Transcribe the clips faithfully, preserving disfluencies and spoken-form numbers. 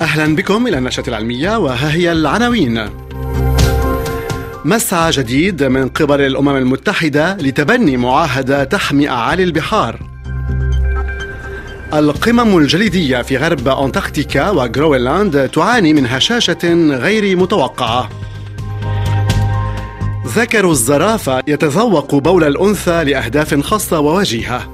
أهلا بكم إلى النشرة العلمية، وها هي العناوين. مسعى جديد من قبل الأمم المتحدة لتبني معاهدة تحمي أعالي البحار. القمم الجليدية في غرب أنتاركتيكا وغروينلاند تعاني من هشاشة غير متوقعة. ذكر الزرافة يتذوق بول الأنثى لأهداف خاصة ووجيهة.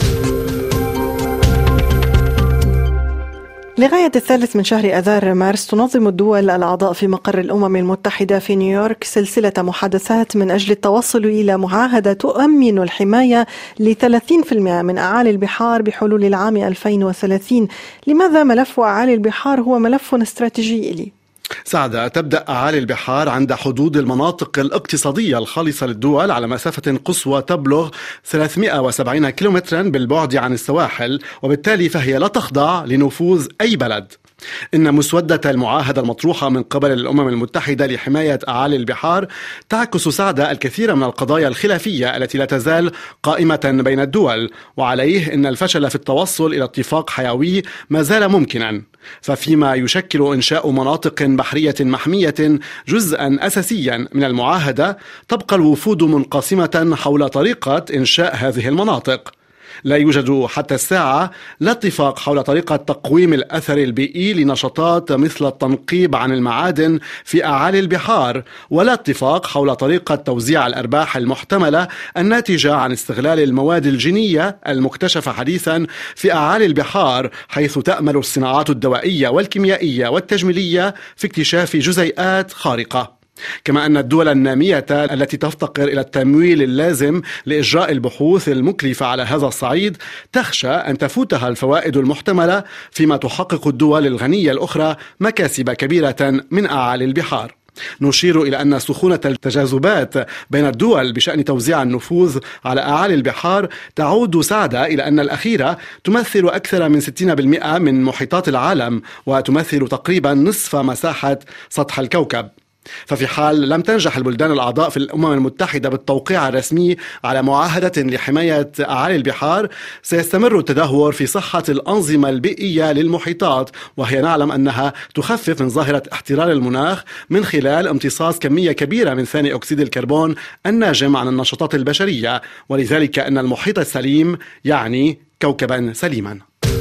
لغاية الثالث من شهر آذار مارس تنظم الدول الأعضاء في مقر الأمم المتحدة في نيويورك سلسلة محادثات من أجل التوصل إلى معاهدة تؤمن الحماية لثلاثين بالمئة من أعالي البحار بحلول العام ألفين وثلاثين. لماذا ملف أعالي البحار هو ملف استراتيجي إلي؟ سعادة، تبدأ أعالي البحار عند حدود المناطق الاقتصادية الخالصة للدول على مسافة قصوى تبلغ ثلاثمئة وسبعين كيلومترا بالبعد عن السواحل، وبالتالي فهي لا تخضع لنفوذ أي بلد. إن مسودة المعاهدة المطروحة من قبل الأمم المتحدة لحماية أعالي البحار تعكس سعادة الكثير من القضايا الخلافية التي لا تزال قائمة بين الدول، وعليه إن الفشل في التوصل إلى اتفاق حيوي ما زال ممكنا. ففيما يشكل إنشاء مناطق بحرية محمية جزءا أساسيا من المعاهدة، تبقى الوفود منقسمة حول طريقة إنشاء هذه المناطق. لا يوجد حتى الساعة لا اتفاق حول طريقة تقويم الأثر البيئي لنشاطات مثل التنقيب عن المعادن في أعالي البحار، ولا اتفاق حول طريقة توزيع الأرباح المحتملة الناتجة عن استغلال المواد الجينية المكتشفة حديثا في أعالي البحار، حيث تأمل الصناعات الدوائية والكيميائية والتجميلية في اكتشاف جزيئات خارقة. كما أن الدول النامية التي تفتقر إلى التمويل اللازم لإجراء البحوث المكلفة على هذا الصعيد تخشى أن تفوتها الفوائد المحتملة، فيما تحقق الدول الغنية الأخرى مكاسب كبيرة من أعالي البحار. نشير إلى أن سخونة التجاذبات بين الدول بشأن توزيع النفوذ على أعالي البحار تعود سعادة إلى أن الأخيرة تمثل أكثر من ستين بالمئة من محيطات العالم، وتمثل تقريبا نصف مساحة سطح الكوكب. ففي حال لم تنجح البلدان الأعضاء في الأمم المتحدة بالتوقيع الرسمي على معاهدة لحماية أعالي البحار، سيستمر التدهور في صحة الأنظمة البيئية للمحيطات، وهي نعلم أنها تخفف من ظاهرة احترار المناخ من خلال امتصاص كمية كبيرة من ثاني أكسيد الكربون الناجم عن النشاطات البشرية، ولذلك أن المحيط السليم يعني كوكبا سليما.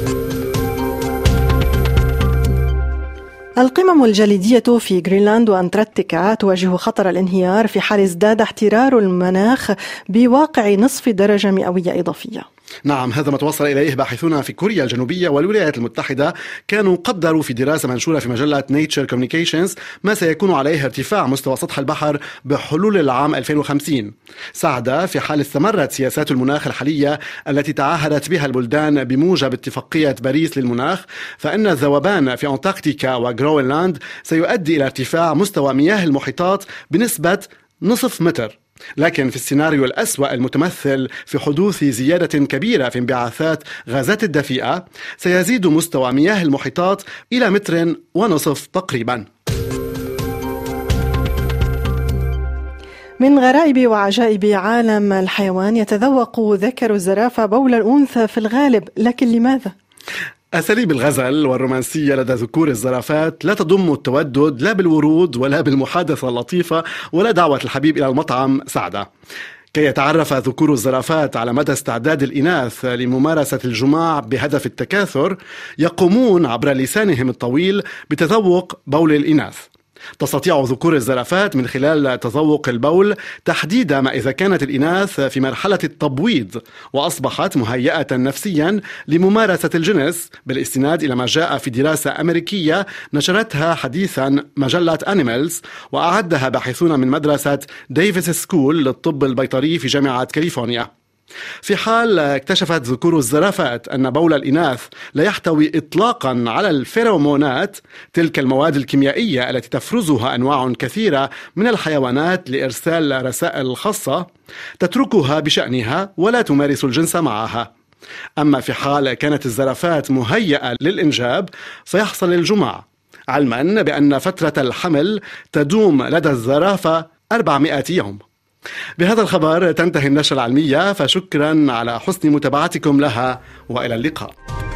القمم الجليدية في غرينلاند وأنتاركتيكا تواجه خطر الانهيار في حال ازداد احترار المناخ بواقع نصف درجة مئوية إضافية. نعم، هذا ما توصل إليه باحثون في كوريا الجنوبية والولايات المتحدة. كانوا قدروا في دراسة منشورة في مجلة نيتشر كوميونيكيشنز ما سيكون عليه ارتفاع مستوى سطح البحر بحلول العام ألفين وخمسين. سعد في حال استمرت سياسات المناخ الحالية التي تعهدت بها البلدان بموجب اتفاقية باريس للمناخ، فإن الذوبان في أنتاركتيكا وغروينلاند سيؤدي إلى ارتفاع مستوى مياه المحيطات بنسبة نصف متر. لكن في السيناريو الأسوأ المتمثل في حدوث زيادة كبيرة في انبعاثات غازات الدفيئة، سيزيد مستوى مياه المحيطات إلى متر ونصف تقريبا. من غرائب وعجائب عالم الحيوان، يتذوق ذكر الزرافة بول الأنثى في الغالب، لكن لماذا؟ أساليب الغزل والرومانسية لدى ذكور الزرافات لا تضم التودد لا بالورود ولا بالمحادثة اللطيفة ولا دعوة الحبيب إلى المطعم سعدة. كي يتعرف ذكور الزرافات على مدى استعداد الإناث لممارسة الجماع بهدف التكاثر، يقومون عبر لسانهم الطويل بتذوق بول الإناث. تستطيع ذكور الزرافات من خلال تذوق البول تحديد ما إذا كانت الإناث في مرحلة التبويض وأصبحت مهيئة نفسيا لممارسة الجنس، بالاستناد إلى ما جاء في دراسة أمريكية نشرتها حديثا مجلة أنيمالز، وأعدها باحثون من مدرسة ديفيس سكول للطب البيطري في جامعة كاليفورنيا. في حال اكتشفت ذكور الزرافات أن بول الإناث لا يحتوي إطلاقا على الفيرومونات، تلك المواد الكيميائية التي تفرزها أنواع كثيرة من الحيوانات لإرسال رسائل خاصة، تتركها بشأنها ولا تمارس الجنس معها. أما في حال كانت الزرافات مهيئة للإنجاب فيحصل الجماع، علما بأن فترة الحمل تدوم لدى الزرافة أربعمائة يوم. بهذا الخبر تنتهي النشرة العلمية، فشكرا على حسن متابعتكم لها وإلى اللقاء.